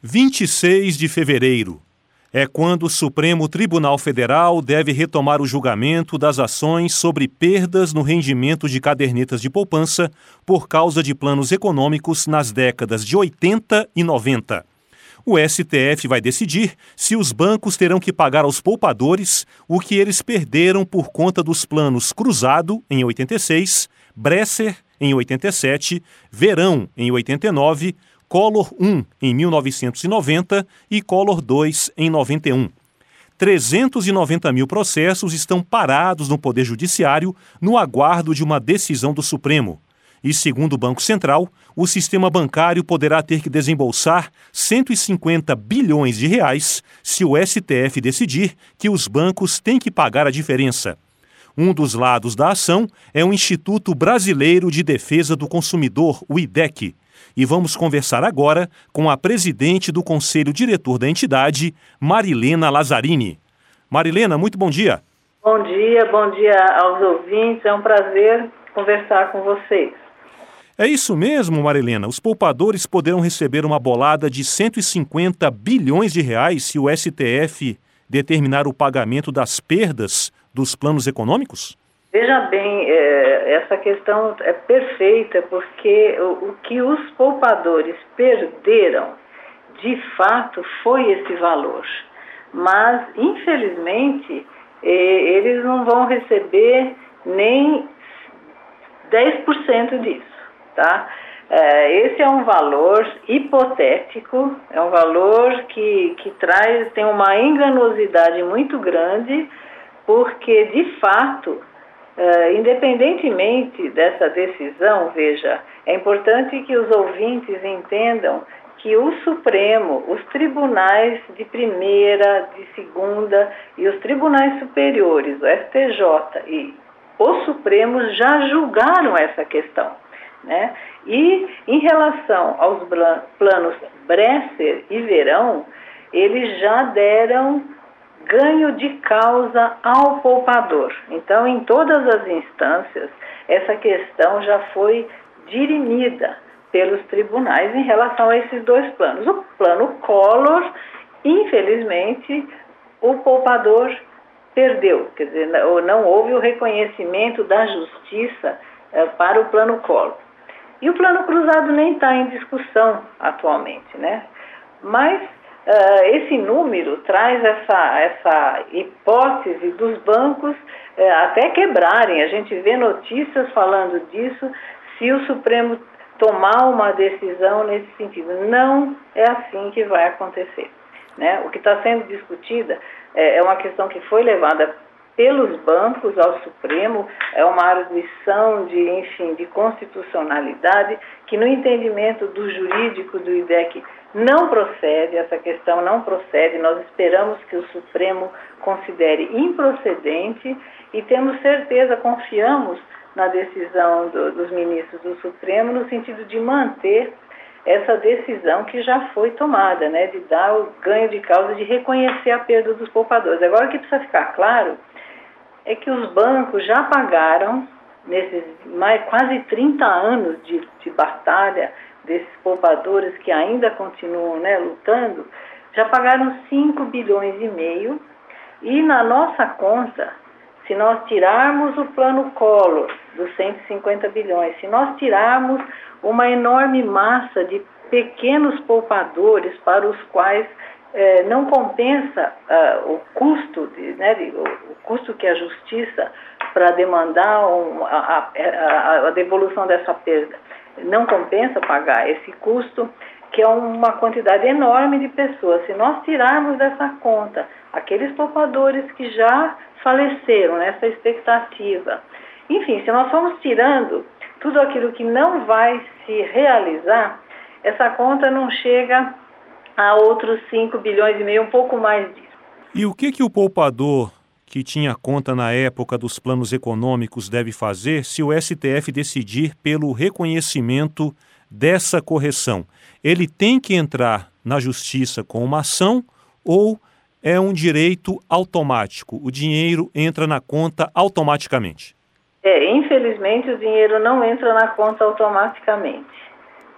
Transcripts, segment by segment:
26 de fevereiro é quando o Supremo Tribunal Federal deve retomar o julgamento das ações sobre perdas no rendimento de cadernetas de poupança por causa de planos econômicos nas décadas de 80 e 90. O STF vai decidir se os bancos terão que pagar aos poupadores o que eles perderam por conta dos planos Cruzado, em 86, Bresser, em 87, Verão, em 89, Collor I, em 1990 e Collor II, em 91. 390 mil processos estão parados no Poder Judiciário no aguardo de uma decisão do Supremo. E, segundo o Banco Central, o sistema bancário poderá ter que desembolsar 150 bilhões de reais se o STF decidir que os bancos têm que pagar a diferença. Um dos lados da ação é o Instituto Brasileiro de Defesa do Consumidor, o IDEC. E vamos conversar agora com a presidente do Conselho Diretor da entidade, Marilena Lazzarini. Marilena, muito bom dia. Bom dia aos ouvintes. É um prazer conversar com vocês. É isso mesmo, Marilena. Os poupadores poderão receber uma bolada de 150 bilhões de reais se o STF determinar o pagamento das perdas dos planos econômicos? Veja bem, essa questão é perfeita, porque o que os poupadores perderam, de fato, foi esse valor. Mas, infelizmente, eles não vão receber nem 10% disso, tá? Esse é um valor hipotético, é um valor que tem uma enganosidade muito grande, porque, de fato, independentemente dessa decisão, veja, é importante que os ouvintes entendam que o Supremo, os tribunais de primeira, de segunda e os tribunais superiores, o STJ e o Supremo já julgaram essa questão, né? E em relação aos planos Bresser e Verão, eles já deram ganho de causa ao poupador. Então, em todas as instâncias, essa questão já foi dirimida pelos tribunais em relação a esses dois planos. O plano Collor, infelizmente, o poupador perdeu, quer dizer, não houve o reconhecimento da justiça para o plano Collor. E o plano Cruzado nem está em discussão atualmente, né? Mas esse número traz essa hipótese dos bancos até quebrarem. A gente vê notícias falando disso, se o Supremo tomar uma decisão nesse sentido. Não é assim que vai acontecer, né? O que está sendo discutida é uma questão que foi levada pelos bancos ao Supremo, é uma arguição de constitucionalidade, que no entendimento do jurídico do IDEC não procede, essa questão não procede. Nós esperamos que o Supremo considere improcedente e temos certeza, confiamos na decisão dos ministros do Supremo no sentido de manter essa decisão que já foi tomada, né, de dar o ganho de causa, de reconhecer a perda dos poupadores. Agora, o que precisa ficar claro é que os bancos já pagaram, nesses quase 30 anos de batalha desses poupadores que ainda continuam, né, lutando, já pagaram 5 bilhões e meio, e na nossa conta, se nós tirarmos o plano Collor dos 150 bilhões, se nós tirarmos uma enorme massa de pequenos poupadores para os quais não compensa o custo, o custo que a justiça para demandar a devolução dessa perda, não compensa pagar esse custo, que é uma quantidade enorme de pessoas. Se nós tirarmos dessa conta aqueles poupadores que já faleceram nessa expectativa, enfim, se nós formos tirando tudo aquilo que não vai se realizar, essa conta não chega a outros 5 bilhões e meio, um pouco mais disso. E o que o poupador que tinha conta na época dos planos econômicos deve fazer se o STF decidir pelo reconhecimento dessa correção? Ele tem que entrar na justiça com uma ação ou é um direito automático? O dinheiro entra na conta automaticamente? Infelizmente o dinheiro não entra na conta automaticamente,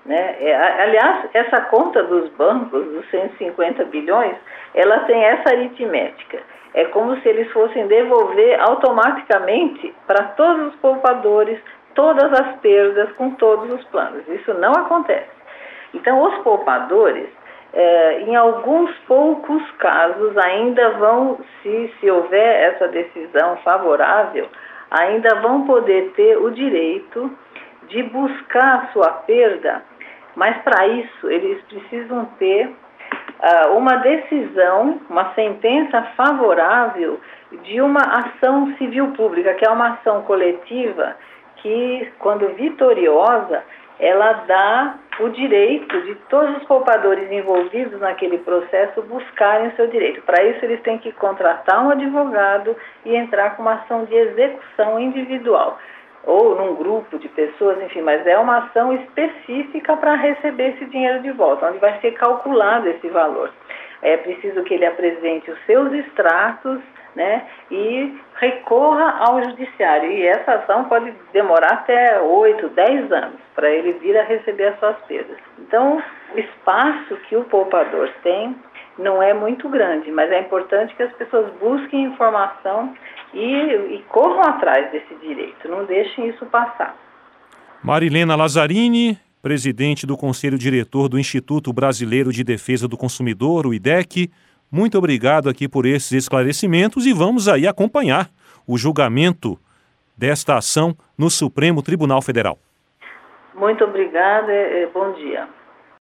né? Aliás, essa conta dos bancos, dos 150 bilhões, ela tem essa aritmética. É como se eles fossem devolver automaticamente para todos os poupadores todas as perdas com todos os planos. Isso não acontece. Então, os poupadores, em alguns poucos casos, ainda vão, se houver essa decisão favorável, ainda vão poder ter o direito de buscar a sua perda, mas para isso eles precisam ter uma decisão, uma sentença favorável de uma ação civil pública, que é uma ação coletiva que, quando vitoriosa, ela dá o direito de todos os poupadores envolvidos naquele processo buscarem o seu direito. Para isso, eles têm que contratar um advogado e entrar com uma ação de execução individual, ou num grupo de pessoas, enfim, mas é uma ação específica para receber esse dinheiro de volta, onde vai ser calculado esse valor. É preciso que ele apresente os seus extratos, né, e recorra ao judiciário. E essa ação pode demorar até 8, 10 anos para ele vir a receber as suas perdas. Então, o espaço que o poupador tem não é muito grande, mas é importante que as pessoas busquem informação e corram atrás desse direito, não deixem isso passar. Marilena Lazzarini, presidente do Conselho Diretor do Instituto Brasileiro de Defesa do Consumidor, o IDEC, muito obrigado aqui por esses esclarecimentos e vamos aí acompanhar o julgamento desta ação no Supremo Tribunal Federal. Muito obrigada, bom dia.